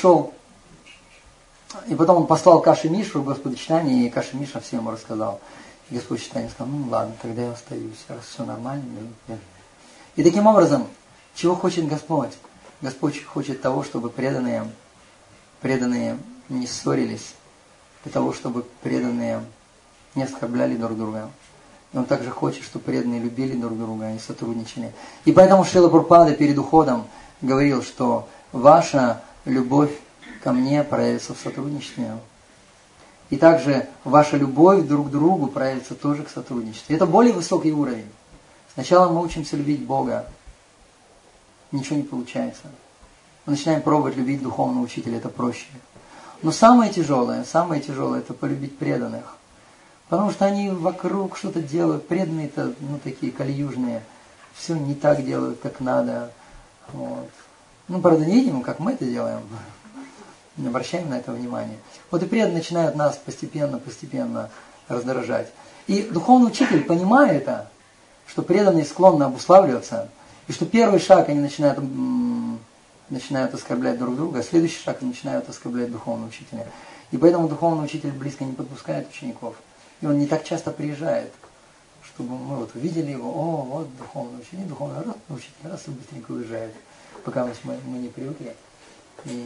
потом он послал Каши Мишу, Господа Чайтаньи, и Каши Миша все ему рассказал. И Господь Чайтанья сказал: ну ладно, тогда я остаюсь, раз все нормально. И таким образом, чего хочет Господь? Господь хочет того, чтобы преданные не ссорились, для того, чтобы преданные не оскорбляли друг друга. И Он также хочет, чтобы преданные любили друг друга и сотрудничали. И поэтому Шрила Прабхупада перед уходом говорил, что ваша любовь ко мне проявится в сотрудничестве. И также ваша любовь друг к другу проявится тоже к сотрудничеству. Это более высокий уровень. Сначала мы учимся любить Бога. Ничего не получается. Мы начинаем пробовать любить духовного учителя, это проще. Но самое тяжелое это полюбить преданных. Потому что они вокруг что-то делают. Преданные-то, такие калиюжные. Все не так делают, как надо. Вот. Правда, не видим, как мы это делаем. Не обращаем на это внимание. Вот и преданные начинают нас постепенно раздражать. И духовный учитель, понимая это, что преданные склонны обуславливаться, и что первый шаг они начинают оскорблять друг друга, а следующий шаг они начинают оскорблять духовного учителя. И поэтому духовный учитель близко не подпускает учеников. И он не так часто приезжает, чтобы мы увидели его: о, вот духовный учитель, раз и быстренько уезжает, пока мы не привыкли, и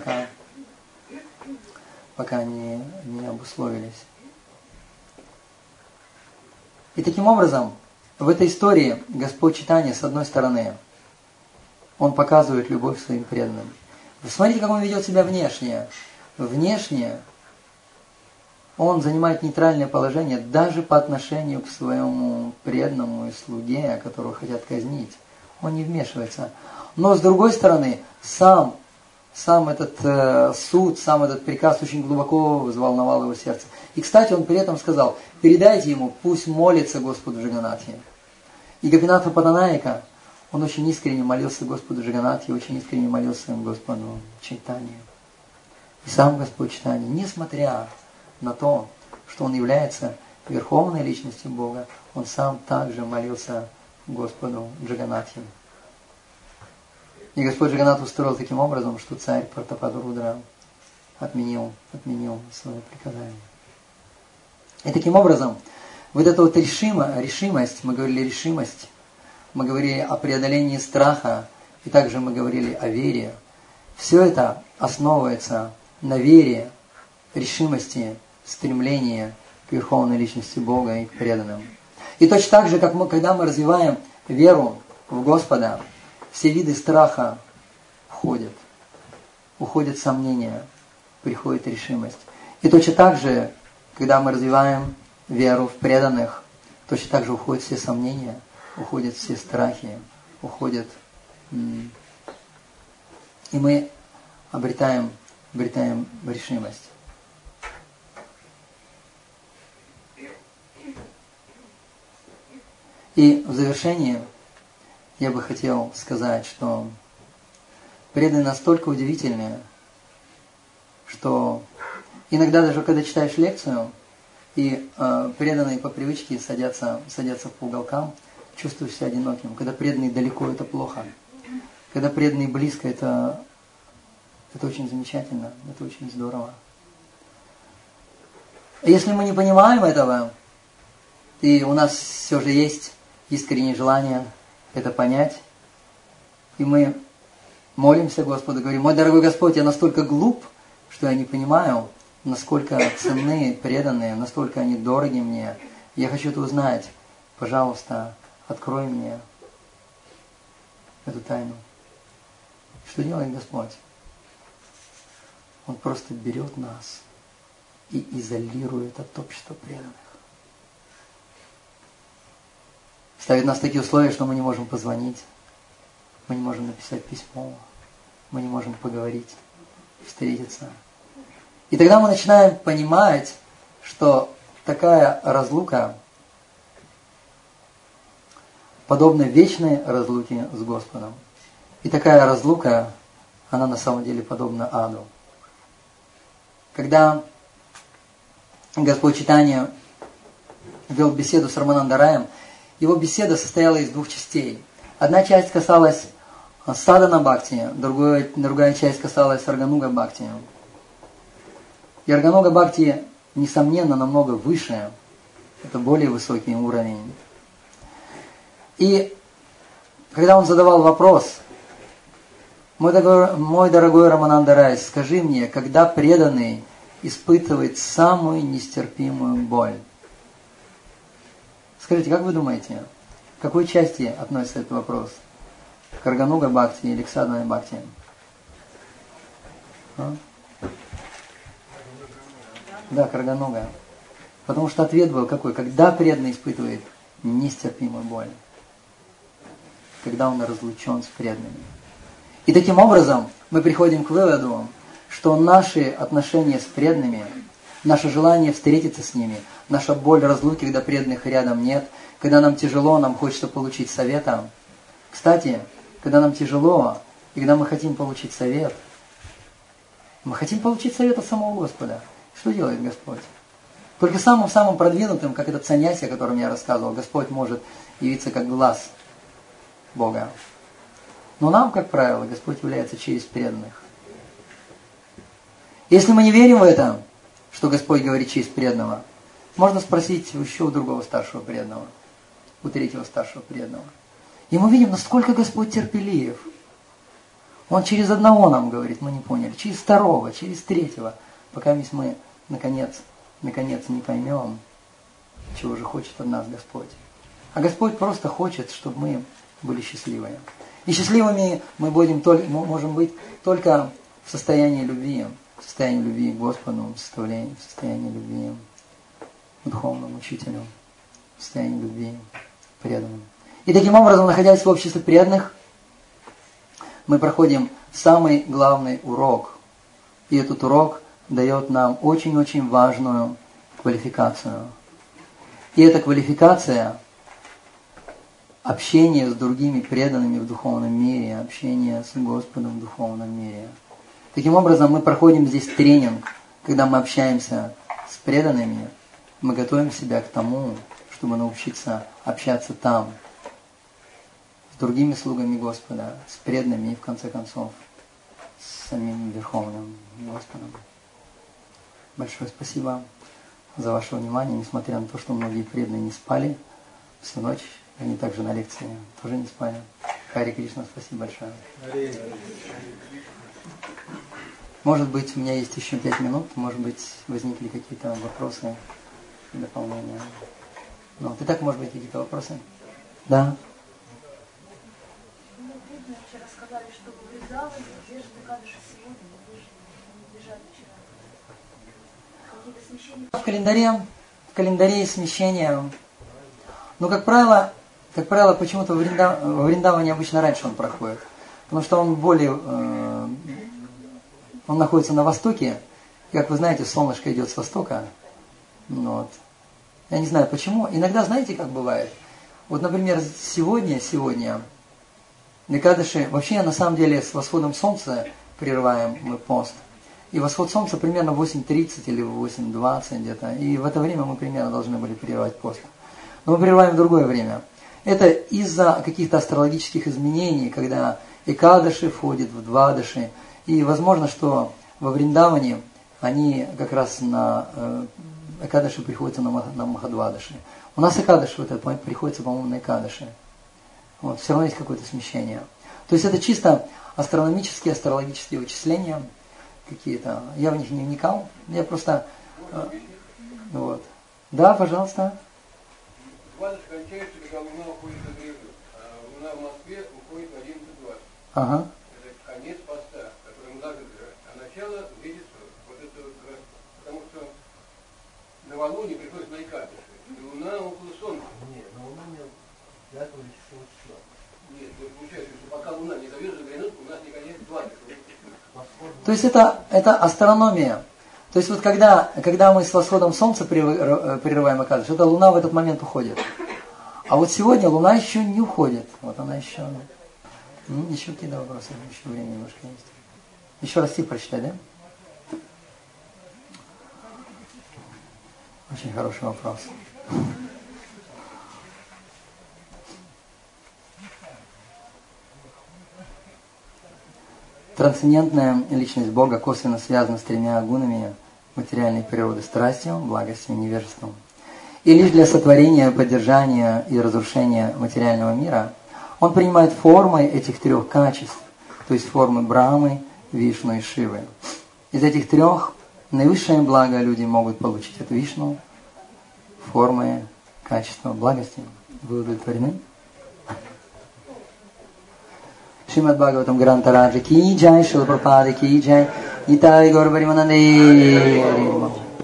пока не обусловились. И таким образом, в этой истории Господь Чайтанья, с одной стороны, Он показывает любовь своим преданным. Вы смотрите, как Он ведет себя внешне. Внешне Он занимает нейтральное положение даже по отношению к своему преданному и слуге, которого хотят казнить. Он не вмешивается. Но с другой стороны, сам этот суд, сам этот приказ очень глубоко взволновал его сердце. И, кстати, он при этом сказал: передайте ему, пусть молится Господу Джаганнатхе. И Гопинатха Паттанайка, он очень искренне молился Господу Джаганнатхе, очень искренне молился Господу Чайтанье. И сам Господь Чайтанья, несмотря на то, что он является верховной личностью Бога, он сам также молился Господу Джаганнатхе. И Господь Джаганнат устроил таким образом, что царь Пратападрудра отменил свое приказание. И таким образом, вот эта вот решимость, мы говорили решимость, мы говорили о преодолении страха, и также мы говорили о вере. Все это основывается на вере, решимости, стремлении к Верховной Личности Бога и к преданным. И точно так же, как когда мы развиваем веру в Господа, все виды страха уходят сомнения, приходит решимость. И точно так же, когда мы развиваем веру в преданных, точно так же уходят все сомнения, уходят все страхи, уходят... И мы обретаем решимость. И в завершение я бы хотел сказать, что преданные настолько удивительные, что иногда даже когда читаешь лекцию, и преданные по привычке садятся по уголкам, чувствуешь себя одиноким. Когда преданные далеко, это плохо. Когда преданные близко, это очень замечательно, это очень здорово. Если мы не понимаем этого, и у нас все же есть искреннее желание это понять, и мы молимся Господу, говорим: мой дорогой Господь, я настолько глуп, что я не понимаю, насколько ценны преданные, настолько они дороги мне. Я хочу это узнать. Пожалуйста, открой мне эту тайну. Что делает Господь? Он просто берет нас и изолирует от общества преданных. Ставит нас в такие условия, что мы не можем позвонить, мы не можем написать письмо, мы не можем поговорить, встретиться. И тогда мы начинаем понимать, что такая разлука подобна вечной разлуке с Господом. И такая разлука, она на самом деле подобна аду. Когда Господь Чайтанья вел беседу с Раманандараем, его беседа состояла из двух частей. Одна часть касалась садхана бхакти, другая часть касалась аргануга бхакти. И аргануга бхакти, несомненно, намного выше. Это более высокий уровень. И когда он задавал вопрос: мой дорогой Раманандарай, скажи мне, когда преданный испытывает самую нестерпимую боль? Скажите, как вы думаете, к какой части относится этот вопрос? К аргануга бхакти или к садхана бхакти? Да, к аргануга. Потому что ответ был какой? Когда преданный испытывает нестерпимую боль? Когда он разлучен с преданными. И таким образом мы приходим к выводу, что наши отношения с преданными, наше желание встретиться с ними, наша боль разлуки, когда преданных рядом нет, когда нам тяжело, нам хочется получить совета. Кстати, когда нам тяжело, и когда мы хотим получить совет, мы хотим получить совет от самого Господа. Что делает Господь? Только самым продвинутым, как этот саньяси, о котором я рассказывал, Господь может явиться как глаз Бога. Но нам, как правило, Господь является через преданных. Если мы не верим в это, что Господь говорит через преданного, можно спросить еще у другого старшего преданного, у третьего старшего преданного. И мы видим, насколько Господь терпелив. Он через одного нам говорит, мы не поняли, через второго, через третьего, пока мы наконец не поймем, чего же хочет от нас Господь. А Господь просто хочет, чтобы мы были счастливыми. И счастливыми мы можем быть только в состоянии любви к Господу, в состоянии любви к духовному учителю, в состоянии любви к преданным. И таким образом, находясь в обществе преданных, мы проходим самый главный урок. И этот урок дает нам очень-очень важную квалификацию. И эта квалификация – общение с другими преданными в духовном мире, общение с Господом в духовном мире. Таким образом, мы проходим здесь тренинг, когда мы общаемся с преданными, мы готовим себя к тому, чтобы научиться общаться там, другими слугами Господа, с преданными и, в конце концов, с самим Верховным Господом. Большое спасибо за ваше внимание, несмотря на то, что многие преданные не спали всю ночь, они также на лекции тоже не спали. Хари Кришна, спасибо большое. Может быть, у меня есть еще 5 минут, может быть, возникли какие-то вопросы, дополнения. Ну, вот и так, может быть, какие-то вопросы? Да? Мне преданные вчера сказали, что вырезалось, держит Экадыши сегодня, не держали вчера. Какие-то смещения? В календаре смещения. Ну, как правило, почему-то во Вриндаване обычно раньше он проходит. Потому что он он находится на востоке. И, как вы знаете, солнышко идет с востока. Вот. Я не знаю почему. Иногда, знаете, как бывает? Вот, например, сегодня Экадыши, вообще на самом деле с восходом солнца прерываем мы пост. И восход солнца примерно в 8:30 или в 8:20 где-то. И в это время мы примерно должны были прерывать пост. Но мы прерываем в другое время. Это из-за каких-то астрологических изменений, когда Экадыши входит в Двадаши. И возможно, что во Вриндаване они как раз на Экадаши приходятся на Махадвадаши. У нас Экадаши в этот момент приходится, по-моему, на Экадаши. Вот, все равно есть какое-то смещение. То есть это чисто астрономические, астрологические вычисления какие-то. Я в них не вникал. Я просто... вот. Да, пожалуйста. Двадаши кончается, когда Луна уходит за гребню, а Луна в Москве уходит в 11:20. Ага. Это конец поста, который мы должны держать. А начало видится вот это вот, потому что новолуние приходит на Экадыши. И Луна около Солнца. Нет, но Луна не 5 или 6 числа. Нет, получается, что пока Луна не зайдет за гребню, у нас не конец 20. То есть это астрономия. То есть вот когда мы с восходом солнца прерываем Экадаши, это Луна в этот момент уходит. А вот сегодня Луна еще не уходит. Вот она еще... еще какие-то вопросы? Еще время немножко есть. Еще раз стих прочитай, да? Очень хороший вопрос. Трансцендентная личность Бога косвенно связана с 3 гунами материальной природы: страстью, благостью и невежеством. И лишь для сотворения, поддержания и разрушения материального мира он принимает формы этих 3 качеств, то есть формы Брамы, Вишну и Шивы. Из этих 3 наивысшее благо люди могут получить от Вишну, формы, качества, благости. Вы удовлетворены? Шримад Бхагаватам Гранта Раджа ки джай, Шрила Прабхупада ки джай, Нитай Гаур Паримананде.